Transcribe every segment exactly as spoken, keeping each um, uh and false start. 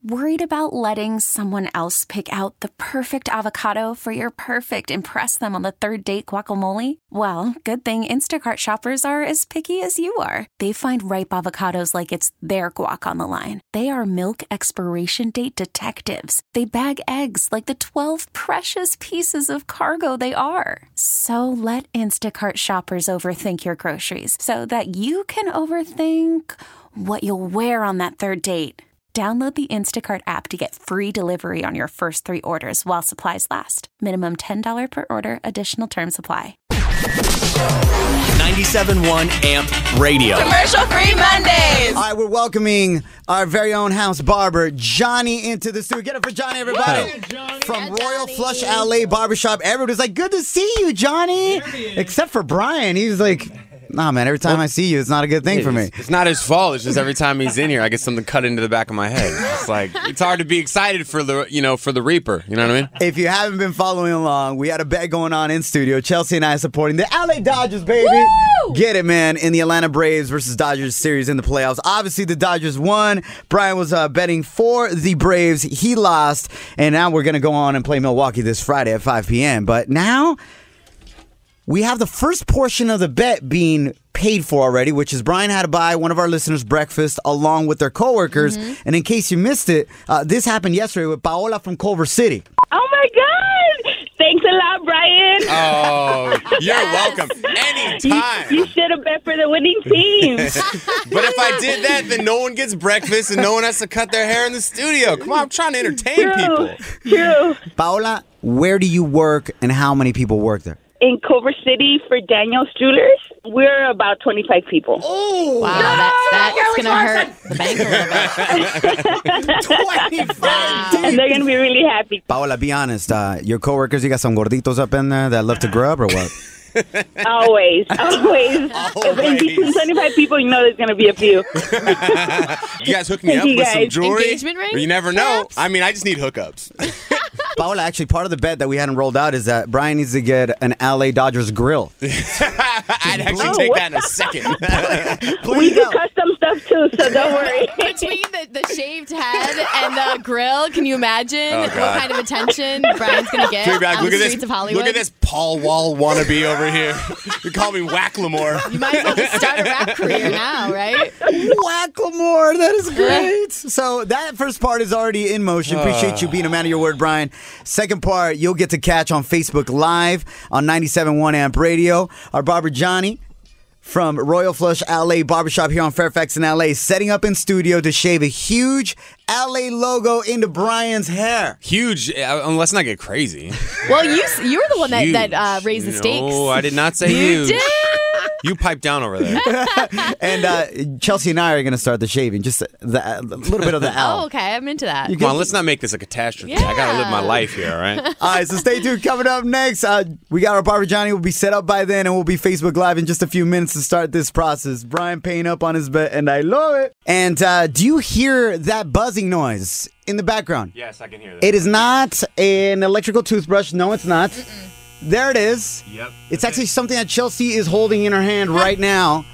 Worried about letting someone else pick out the perfect avocado for your perfect impress them on the third date guacamole? Well, good thing Instacart shoppers are as picky as you are. They find ripe avocados like it's their guac on the line. They are milk expiration date detectives. They bag eggs like the twelve precious pieces of cargo they are. So let Instacart shoppers overthink your groceries so that you can overthink what you'll wear on that third date. Download the Instacart app to get free delivery on your first three orders while supplies last. Minimum ten dollars per order. Additional terms apply. ninety-seven point one AMP Radio. Commercial-free Mondays. All right, we're welcoming our very own house barber, Johnny, into the studio. Get it for Johnny, everybody. Woo! Johnny. From Yeah, Royal Johnny. Flush L A Barbershop. Everybody's like, good to see you, Johnny. Except for Brian. He's like... Nah, man, every time I see you, it's not a good thing for me. It's not his fault. It's just every time he's in here, I get something cut into the back of my head. It's like, it's hard to be excited for the, you know, for the Reaper. You know what I mean? If you haven't been following along, we had a bet going on in studio. Chelsea and I supporting the L A Dodgers, baby. Woo! Get it, man. In the Atlanta Braves versus Dodgers series in the playoffs. Obviously, the Dodgers won. Brian was uh, betting for the Braves. He lost. And now we're going to go on and play Milwaukee this Friday at five p.m. But now... we have the first portion of the bet being paid for already, which is Brian had to buy one of our listeners breakfast along with their coworkers. Mm-hmm. And in case you missed it, uh, this happened yesterday with Paola from Culver City. Oh, my God. Thanks a lot, Brian. Oh, you're welcome. Anytime. You, you should have bet for the winning team. But if I did that, then no one gets breakfast and no one has to cut their hair in the studio. Come on, I'm trying to entertain True. people. True. Paola, where do you work and how many people work there? In Culver City for Daniel's Jewelers, we're about twenty-five people. Oh, wow. That, that's going to hurt the bank a little bit. twenty-five And they're going to be really happy. Paola, be honest. Uh, your coworkers, you got some gorditos up in there that love to grub or what? Always, always. If in between twenty-five people, you know there's going to be a few. You guys hook me Thank up you with guys. some jewelry? Engagement ring? You never know. I mean, I just need hookups. Paola, actually, part of the bet that we hadn't rolled out is that Brian needs to get an L A Dodgers grill. I'd actually Oh, take what? that in a second. We Please do help. custom stuff, too, so don't worry. Between the, the shaved head and the grill, can you imagine Oh, what God. kind of attention Brian's going to get Figure out, on look the at streets this, of Hollywood? look at this Paul Wall wannabe over here. You call me Wacklemore. You might as well just start a rap career now, right? Wacklemore, that is great. So that first part is already in motion. Appreciate you being a man of your word, Brian. Second part, you'll get to catch on Facebook Live on ninety-seven point one AMP Radio. Our barber, Johnny, from Royal Flush L A Barbershop here on Fairfax in L A, setting up in studio to shave a huge L A logo into Brian's hair. Huge, uh, let's not get crazy. Well, you you were the one that, Huge. that uh, raised the stakes. No, I did not say You huge. did. You pipe down over there. And uh, Chelsea and I are going to start the shaving, just the, a little bit of the L. Oh, okay. I'm into that. You Come on, let's not make this a catastrophe. I gotta live my Yeah. life here, all right? All right, so stay tuned. Coming up next, uh, we got our barber Johnny. Will be set up by then, and we'll be Facebook Live in just a few minutes to start this process. Brian paying up on his bet, and I love it. And uh, do you hear that buzzing noise in the background? Yes, I can hear that. It is not an electrical toothbrush. No, it's not. Mm-mm. There it is. Yep. It's actually something that Chelsea is holding in her hand right now.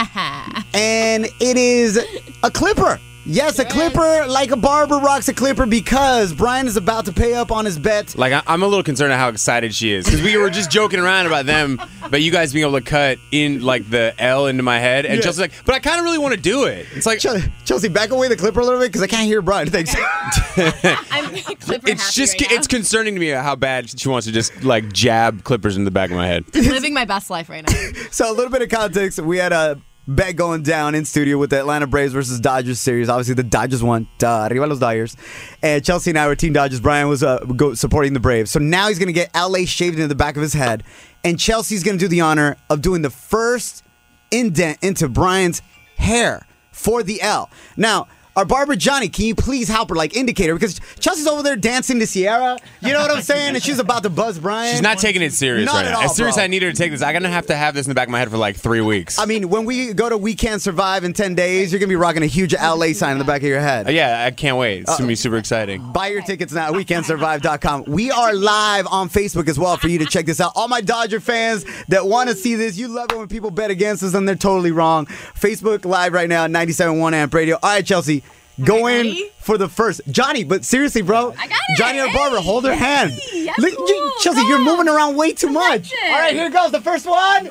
And it is a clipper. Yes, a clipper, like a barber rocks a clipper, because Brian is about to pay up on his bet. Like, I- I'm a little concerned at how excited she is. Because we were just joking around about them, but you guys being able to cut in, like, the L into my head. And Yeah. Chelsea's like, but I kind of really want to do it. It's like, Ch- Chelsea, back away the clipper a little bit, because I can't hear Brian. Thanks. I'm clipper it's happy just, right now. it's concerning to me how bad she wants to just, like, jab clippers in the back of my head. Just living my best life right now. So a little bit of context. We had a bet going down in studio with the Atlanta Braves versus Dodgers series. Obviously, the Dodgers won. Duh, arriba los Dodgers. And Chelsea and I were Team Dodgers. Brian was uh, go- supporting the Braves. So now he's going to get L A shaved into the back of his head. And Chelsea's going to do the honor of doing the first indent into Brian's hair for the L. Now, our barber, Johnny, can you please help her, like, indicate her? Because Chelsea's over there dancing to Sierra. You know what I'm saying? And she's about to buzz Brian. She's not taking it serious Not right at now. all, As serious bro. as I need her to take this, I'm going to have to have this in the back of my head for like three weeks. I mean, when we go to We Can't Survive in ten days, you're going to be rocking a huge L A sign in the back of your head. Uh, yeah, I can't wait. It's going to be super exciting. Buy your tickets now at we can't survive dot com. We are live on Facebook as well for you to check this out. All my Dodger fans that want to see this, you love it when people bet against us and they're totally wrong. Facebook Live right now at ninety-seven point one AMP Radio. All right, Chelsea, go in ready? for the first. Johnny, but seriously, bro. I got it. Johnny or Barbara, hold her hand. That's Look, cool. you- Chelsea, Go. you're moving around way too much. it. All right, here goes the first one.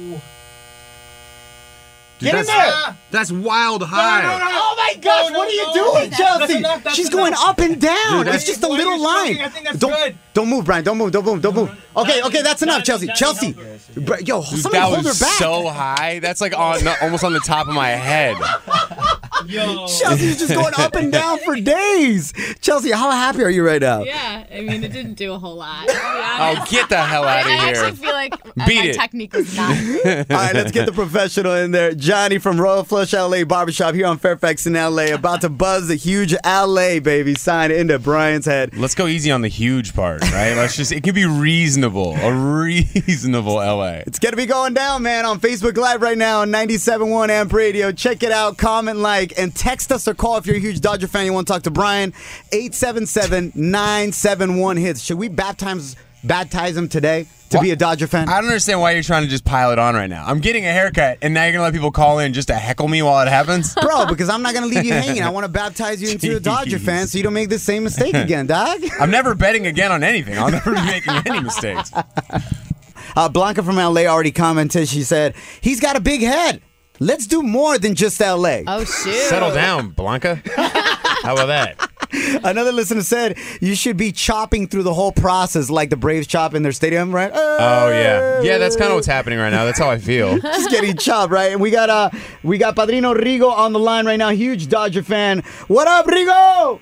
Get in there. That's wild high. Oh my gosh, what are you doing, Chelsea? enough, that's She's enough. going up and down. Dude, it's just a why are little you line. smoking? I think that's don't, good. don't move, Brian. Don't move. Don't move. Don't move. Okay, okay, that's enough, Chelsea. Chelsea. Br- Yo, Dude, somebody that hold her was back. so high. That's like on no, almost on the top of my head. Yo. Chelsea's just going up and down for days. Chelsea, how happy are you right now? Yeah, I mean, it didn't do a whole lot. To be honest. Oh, get the hell out of I here. actually feel like uh, Beat my it. technique was not. All right, let's get the professional in there. Johnny from Royal Flush L A Barbershop here on Fairfax in L A, about to buzz the huge L A baby sign into Brian's head. Let's go easy on the huge part, right? Let's just, it can be reasonable. A reasonable L A. It's going to be going down, man, on Facebook Live right now on ninety-seven point one Amp Radio. Check it out, comment, like, and text us or call if you're a huge Dodger fan. You want to talk to Brian, eight seven seven, nine seven one, hits. Should we baptize, baptize him today to be a Dodger fan? I don't understand why you're trying to just pile it on right now. I'm getting a haircut, and now you're going to let people call in just to heckle me while it happens? Bro, because I'm not going to leave you hanging. I want to baptize you into a Dodger fan so you don't make the same mistake again, dog. I'm never betting again on anything. I'll never be making any mistakes. Uh, Blanca from L A already commented. She said, he's got a big head. Let's do more than just L A. Oh, shoot. Settle down, Blanca. How about that? Another listener said, you should be chopping through the whole process like the Braves chop in their stadium, right? Oh, yeah. Yeah, that's kind of what's happening right now. That's how I feel. Just getting chopped, right? And we got uh, we got Padrino Rigo on the line right now. Huge Dodger fan. What up, Rigo?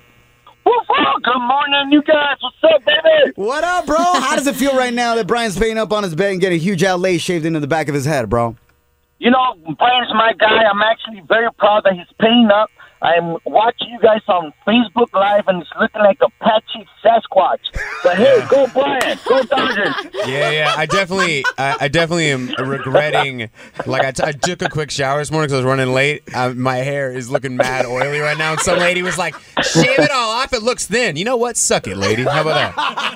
Good morning, you guys. What's up, baby? What up, bro? How does it feel right now that Brian's paying up on his bed and getting a huge L A shaved into the back of his head, bro? You know, Brian's my guy. I'm actually very proud that he's paying up. I'm watching you guys on Facebook Live, and it's looking like a patchy Sasquatch. But hey, go Brian, go Dodgers. Yeah, yeah. I definitely, I, I definitely am regretting. Like, I, t- I took a quick shower this morning because I was running late. Uh, my hair is looking mad oily right now, and some lady was like, "Shave it all off. It looks thin." You know what? Suck it, lady. How about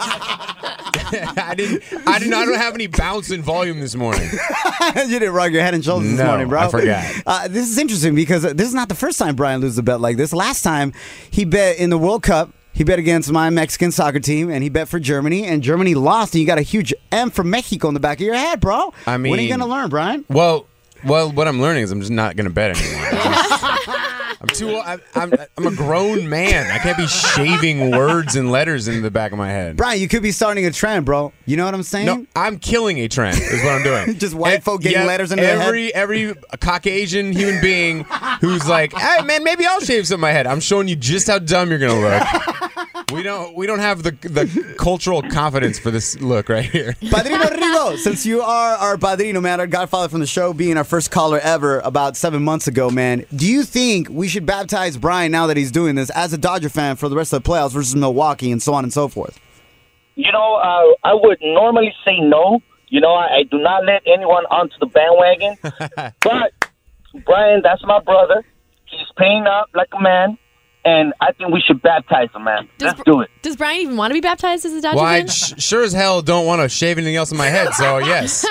that? I didn't. I didn't. I don't have any bounce in volume this morning. You didn't rock your head and shoulders this No, morning, bro. I forgot. Uh, this is interesting because this is not the first time Brian loses a bet like this. Last time he bet in the World Cup, he bet against my Mexican soccer team, and he bet for Germany, and Germany lost, and you got a huge M for Mexico in the back of your head, bro. I when are you mean- going to learn, Brian? Well, well, what I'm learning is I'm just not going to bet anymore. I'm too. I'm, I'm. I'm a grown man. I can't be shaving words and letters in the back of my head. Brian, you could be starting a trend, bro. You know what I'm saying? No, I'm killing a trend. Is what I'm doing. Just white And- folk getting yeah, letters into their head? every every Caucasian human being who's like, hey man, maybe I'll shave some of my head. I'm showing you just how dumb you're gonna look. We don't we don't have the the cultural confidence for this look right here. Padrino Rigo, since you are our padrino, man, our godfather from the show, being our first caller ever about seven months ago, man, do you think we should baptize Brian now that he's doing this as a Dodger fan for the rest of the playoffs versus Milwaukee and so on and so forth? You know, uh, I would normally say no. You know, I, I do not let anyone onto the bandwagon. But, Brian, that's my brother. He's paying up like a man. And I think we should baptize him, man. Does, Let's do it. Does Brian even want to be baptized as a Dodger Well, I fan? sh- sure as hell don't want to shave anything else in my head. So yes,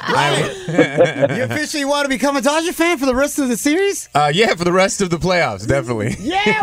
You officially want to become a Dodger fan for the rest of the series? uh, yeah, for the rest of the playoffs, definitely.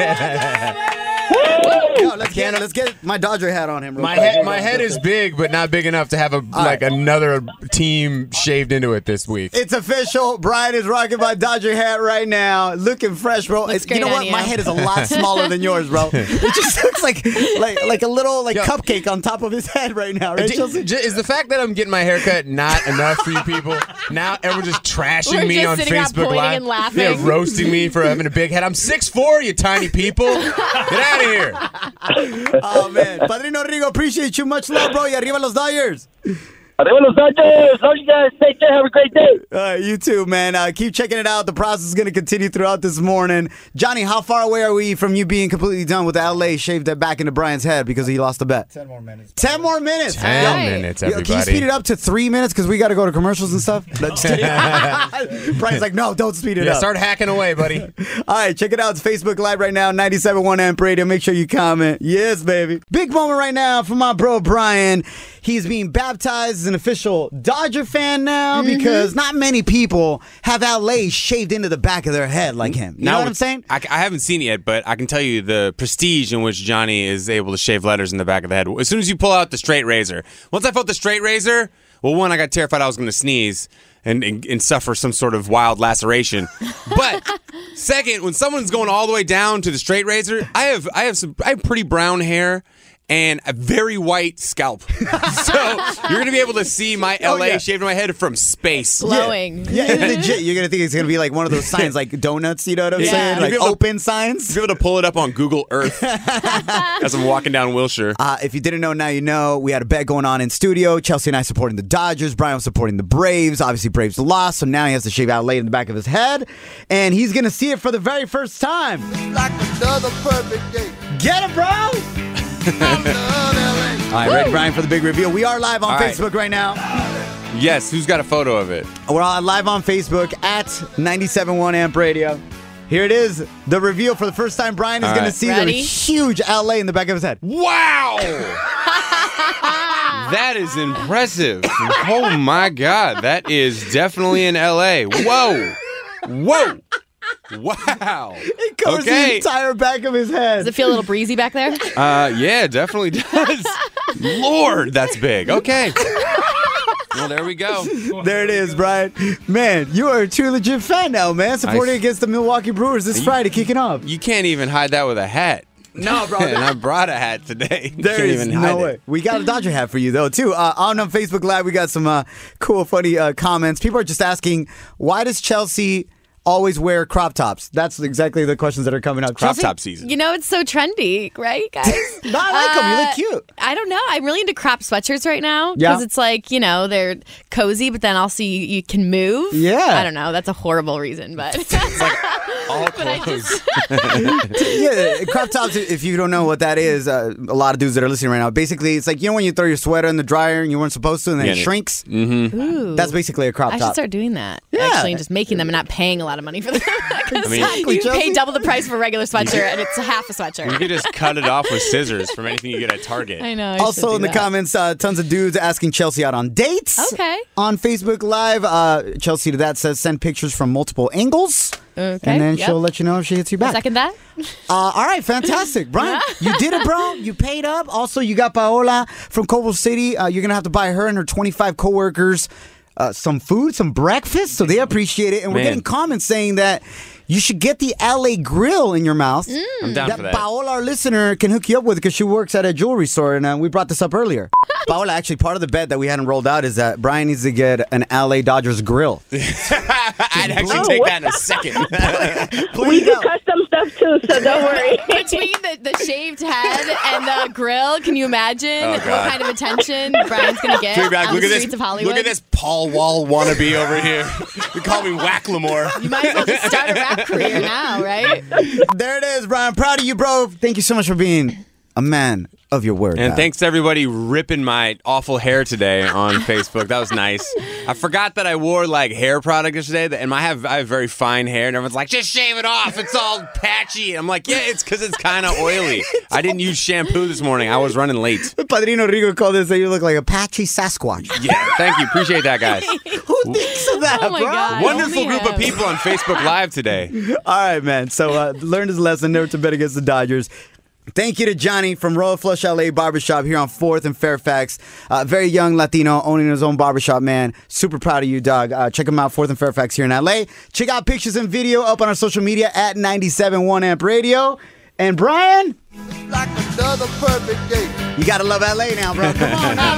Yo, let's get let's get my Dodger hat on him. Real My quick. head, my head is big, but not big enough to have a like right. another team shaved into it this week. It's official. Brian is rocking my Dodger hat right now, looking fresh, bro. Looks It's- you know great what? on you. My head is a lot smaller than yours, bro. It just looks like like like a little like Yo. cupcake on top of his head right now, right, J- Chelsea? j- is the fact that I'm getting my haircut not enough for you people? Now everyone's just trashing We're me just on sitting out Facebook pointing Live, and laughing. yeah, roasting me for having a big head. I'm six foot four, you tiny people. Get out of here. Oh man, Padrino Rigo, appreciate you. Much love, bro. Y arriba los Dodgers. Arriba los Dodgers. Love you guys. Take care. Have a great day. Uh, you too, man. Uh, keep checking it out. The process is going to continue throughout this morning. Johnny, how far away are we from you being completely done with the L A shaved that back into Brian's head because he lost the bet? Ten more minutes. Ten more minutes. Ten Right. minutes, Yo, everybody. can you speed it up to three minutes because we got to go to commercials and stuff? No, just kidding. Brian's like, no, don't speed it Yeah, up. start hacking away, buddy. All right, check it out. It's Facebook Live right now, ninety-seven point one Amp Radio. Make sure you comment. Yes, baby. Big moment right now for my bro, Brian. He's being baptized as an official Dodger fan now mm-hmm. because not many people have L A shaved into the back of their head like him. You now, know what I'm saying? I, I haven't seen it yet, but I can tell you the prestige in which Johnny is able to shave letters in the back of the head. As soon as you pull out the straight razor. Once I felt the straight razor, well, one, I got terrified I was going to sneeze and, and, and suffer some sort of wild laceration. But second, when someone's going all the way down to the straight razor, I have I have some I have pretty brown hair and a very white scalp. So you're going to be able to see my L A oh, yeah. shaved in my head from space. Glowing. Yeah, yeah legit. You're going to think it's going to be like one of those signs like donuts, you know what I'm yeah. saying? Like open to, signs. You'll be able to pull it up on Google Earth as I'm walking down Wilshire. Uh, if you didn't know, now you know. We had a bet going on in studio. Chelsea and I supporting the Dodgers. Brian was supporting the Braves. Obviously, Braves lost, so now he has to shave L A in the back of his head. And he's going to see it for the very first time. Like another perfect day. Get it, bro! All right, ready, Brian, for the big reveal. We are live on All Facebook right. right now. Yes, who's got a photo of it? We're on, live on Facebook at ninety-seven point one Amp Radio. Here it is, the reveal for the first time. Brian is going right. to see ready? the huge L A in the back of his head. Wow! That is impressive. Oh, my God. That is definitely in L A. Whoa. Whoa. Wow. It covers okay. the entire back of his head. Does it feel a little breezy back there? Uh, yeah, it definitely does. Lord, that's big. Okay. Well, there we go. There it is, Brian. Man, you are a true legit fan now, man. Supporting I, against the Milwaukee Brewers this you, Friday, kicking off. You can't even hide that with a hat. No, bro. And I brought a hat today. There Can't is even no hide way. It. We got a Dodger hat for you, though, too. Uh, on on Facebook Live, we got some uh, cool, funny uh, comments. People are just asking, why does Chelsea always wear crop tops? That's exactly the questions that are coming up. Crop Chelsea? top season. You know, it's so trendy, right, guys? No, I like uh, them. You look cute. I don't know. I'm really into crop sweatshirts right now. Yeah. Because it's like, you know, they're cozy, but then also you, you can move. Yeah. I don't know. That's a horrible reason, but... It's like all clothes. Yeah, crop tops, if you don't know what that is, uh, a lot of dudes that are listening right now, basically, it's like, you know when you throw your sweater in the dryer and you weren't supposed to, and then yeah, it shrinks? Mm-hmm. Ooh. That's basically a crop top. I should start doing that. Yeah. Actually, and just making them and not paying a lot of money for them. I mean, you Chelsea? pay double the price for a regular sweatshirt, and it's half a sweatshirt. You could just cut it off with scissors from anything you get at Target. I know. I also in the that. comments, uh, tons of dudes asking Chelsea out on dates. Okay. On Facebook Live, uh, Chelsea to that says send pictures from multiple angles. Okay. And then yep. she'll let you know if she hits you back. I'll second that. Uh, all right, fantastic. Brian, you did it, bro. You paid up. Also, you got Paola from Culver City. Uh, you're going to have to buy her and her twenty-five coworkers uh, some food, some breakfast, so they appreciate it. And we're Man. getting comments saying that you should get the L A grill in your mouth. Mm. I'm down that for that. Paola, our listener, can hook you up with because she works at a jewelry store, and uh, we brought this up earlier. Paola, actually, part of the bet that we hadn't rolled out is that Brian needs to get an L A Dodgers grill. I'd actually oh, take that in a second. We do custom stuff too, so don't worry. Between the, the shaved head and the grill, can you imagine oh, what kind of attention Brian's going to get on look the at streets this, of Hollywood? Look at this Paul Wall wannabe over here. You call me Wacklemore. You might as well just start a rap career now, right? There it is, Brian. Proud of you, bro. Thank you so much for being a man of your word. And man. thanks to everybody ripping my awful hair today on Facebook. That was nice. I forgot that I wore like hair product yesterday, and I have I have very fine hair, and everyone's like, just shave it off. It's all patchy. I'm like, yeah, it's because it's kind of oily. I didn't use shampoo this morning. I was running late. Padrino Rico called this that you look like a patchy Sasquatch. Yeah, thank you. Appreciate that, guys. Who thinks of that, oh my bro? God, Wonderful group him. of people on Facebook Live today. All right, man. So uh, learn his lesson, never to bet against the Dodgers. Thank you to Johnny from Royal Flush L A Barbershop here on fourth and Fairfax. Uh, very young Latino owning his own barbershop, man. Super proud of you, dog. Uh, check him out, fourth and Fairfax here in L A. Check out pictures and video up on our social media at ninety-seven point one Amp Radio. And Brian, like another perfect day. You gotta love L A now, bro. Come on now.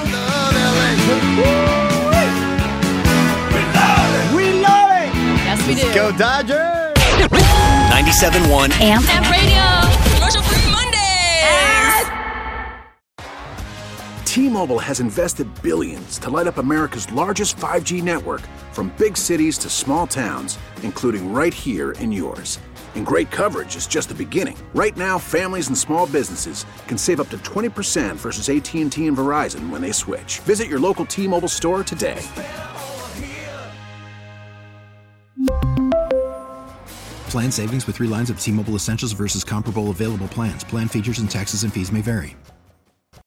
We love it. Yes, we do. Let's go, Dodgers. ninety-seven point one Amp. Amp Radio. Commercial-free Mondays. T-Mobile has invested billions to light up America's largest five G network, from big cities to small towns, including right here in yours. And great coverage is just the beginning. Right now, families and small businesses can save up to twenty percent versus A T and T and Verizon when they switch. Visit your local T-Mobile store today. Plan savings with three lines of T-Mobile Essentials versus comparable available plans. Plan features and taxes and fees may vary.